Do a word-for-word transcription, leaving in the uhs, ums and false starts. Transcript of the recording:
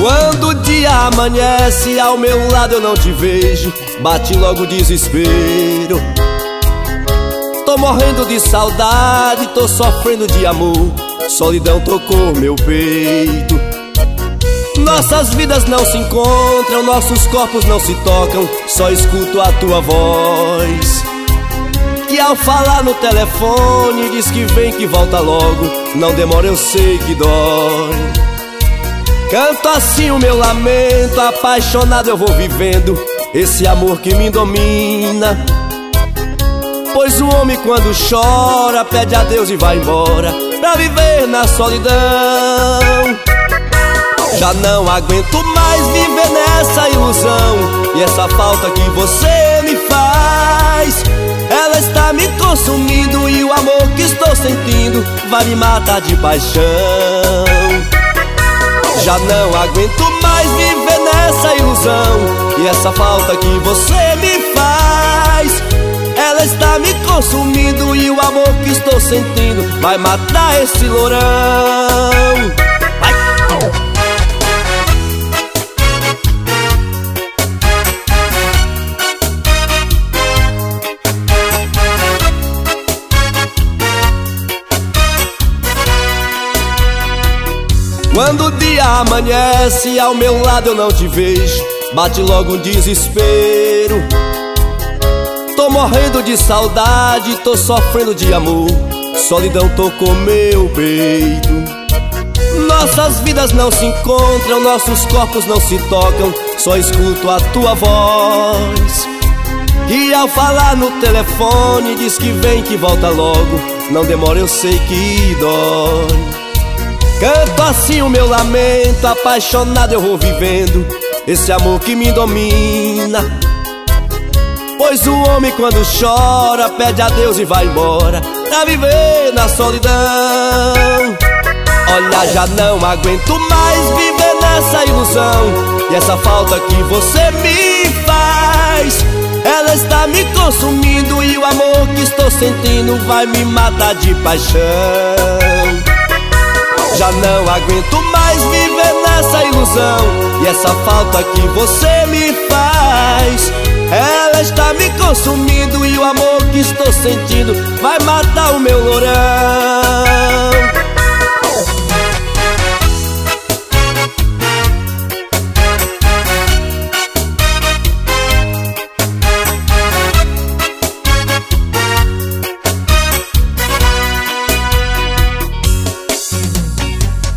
Quando o dia amanhece, ao meu lado eu não te vejo, bate logo o desespero. Tô morrendo de saudade, tô sofrendo de amor, solidão tocou meu peito. Nossas vidas não se encontram, nossos corpos não se tocam, só escuto a tua voz, que ao falar no telefone diz que vem, que volta logo, não demora, eu sei que dói. Canto assim o meu lamento, apaixonado eu vou vivendo esse amor que me domina. Pois o homem quando chora pede a Deus e vai embora pra viver na solidão. Já não aguento mais viver nessa ilusão, e essa falta que você me faz, ela está me consumindo, e o amor que estou sentindo vai me matar de paixão. Já não aguento mais viver nessa ilusão, e essa falta que você me faz, ela está me consumindo, e o amor que estou sentindo vai matar esse lourão. Vai! Quando o dia amanhece, ao meu lado eu não te vejo, bate logo um desespero. Tô morrendo de saudade, tô sofrendo de amor, solidão tocou meu peito. Nossas vidas não se encontram, nossos corpos não se tocam, só escuto a tua voz, que ao falar no telefone diz que vem, que volta logo, não demora, eu sei que dói. Canto assim o meu lamento, apaixonado eu vou vivendo esse amor que me domina. Pois o homem quando chora pede a Deus e vai embora pra viver na solidão. Olha, já não aguento mais viver nessa ilusão, e essa falta que você me faz, ela está me consumindo, e o amor que estou sentindo vai me matar de paixão. Já não aguento mais viver nessa ilusão, e essa falta que você me faz, ela está me consumindo, e o amor que estou sentindo vai matar o meu lourão.